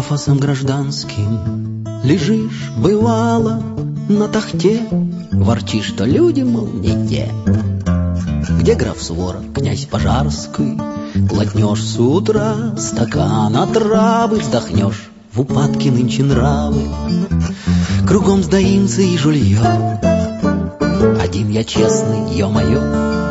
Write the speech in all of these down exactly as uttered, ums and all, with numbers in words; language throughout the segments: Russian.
пафосом гражданским лежишь, бывало, на тахте, ворчишь, что люди, мол, не те. Где граф Суворов, князь Пожарский, глотнешь с утра стакан отравы, вздохнешь, в упадке нынче нравы, кругом сдаимцы и жулье. Один я честный, ё-моё.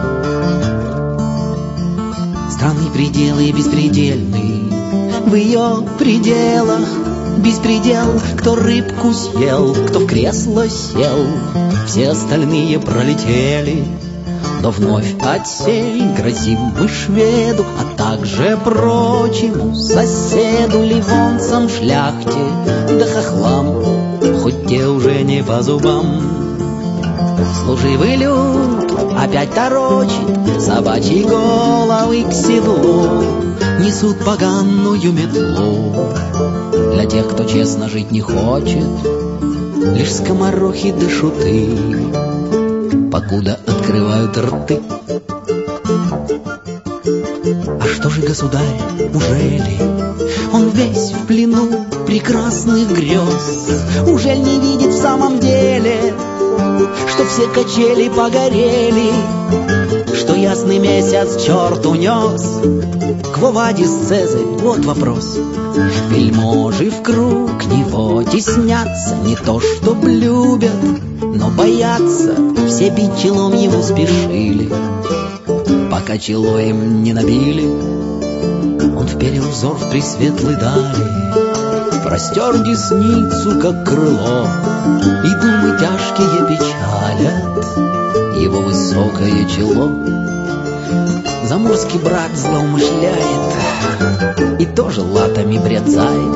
Странные пределы беспредельные, в ее пределах беспредел. Кто рыбку съел, кто в кресло сел, все остальные пролетели. Но вновь отсей грозим мы шведу, а также прочему соседу, ливонцам, шляхте, да хохлам, хоть те уже не по зубам. Служивый люд опять торочит собачьи головы к седлу, несут поганую метлу. Для тех, кто честно жить не хочет, лишь скоморохи да шуты, покуда открывают рты. А что же государь, ужели он весь в плену прекрасных грез? Ужель не видит в самом деле, что все качели погорели, что ясный месяц черт унес? Кво вадис Цезарь, вот вопрос. Вельможи в круг него теснятся, не то чтоб любят, но боятся. Все бить челом ему спешили, пока чело им не набили. Он вперил взор в пресветлой дали, простер десницу, как крыло, и думы тяжкие печалят его высокое чело. Заморский брат злоумышляет и тоже латами бряцает.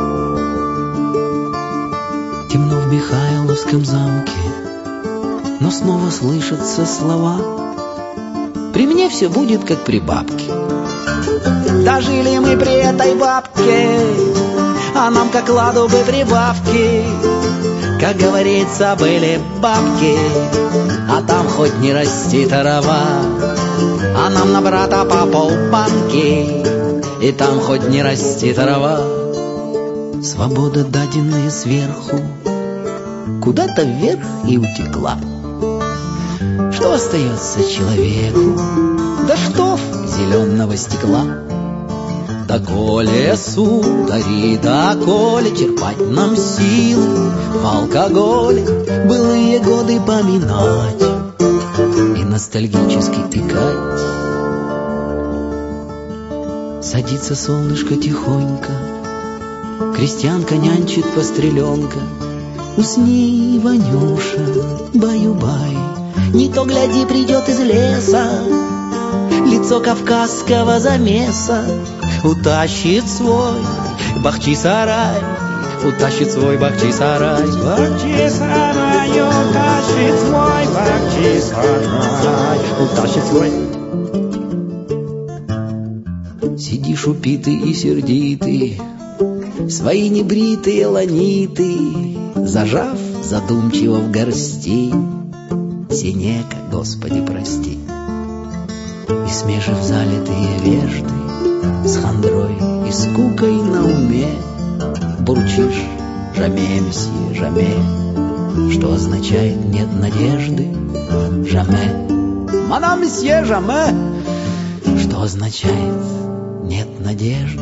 Темно в Михайловском замке, но снова слышатся слова: при мне все будет, как при бабке. Дожили мы при этой бабке, а нам как ладу бы прибавки. Как говорится, были бабки, а там хоть не расти трава, а нам на брата по полбанки, и там хоть не расти трава. Свобода, даденная сверху, куда-то вверх и утекла. Что остается человеку? Да штоф зеленого стекла. Доколе, судари, доколе черпать нам силы в алкоголе, былые годы поминать и ностальгически икать. Садится солнышко тихонько, крестьянка нянчит постреленка. Усни, Ванюша, баю-бай, не то, гляди, придет из леса лицо кавказского замеса, утащит свой бахчисарай, утащит свой бахчисарай. Бахчисарай, утащит свой бахчисарай, утащит свой. Сидишь упитый и сердитый, свои небритые ланиты зажав задумчиво в горсти. Синека, Господи, прости. И смежив залитые вежды с хандрой и скукой на уме, бурчишь «Жаме, мсье, жаме», что означает «нет надежды». «Жаме, мадам, мсье, жаме», что означает «нет надежды».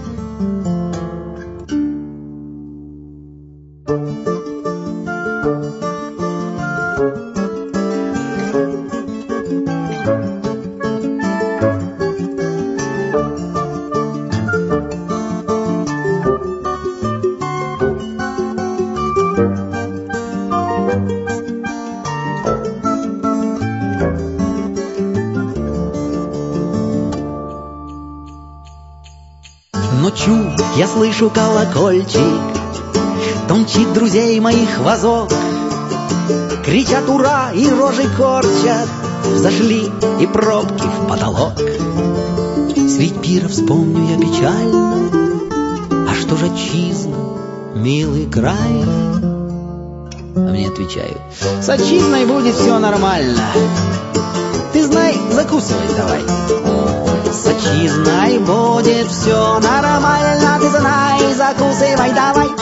Ночью я слышу колокольчик, тончит друзей моих возок. Кричат ура и рожи корчат, взошли и пробки в потолок. Средь пира вспомню я печально, а что же отчизна, милый край? А мне отвечают: с отчизной будет все нормально. Ты знай, закусывай давай. С отчизной будет все нормально. Ты знай, закусывай давай, давай.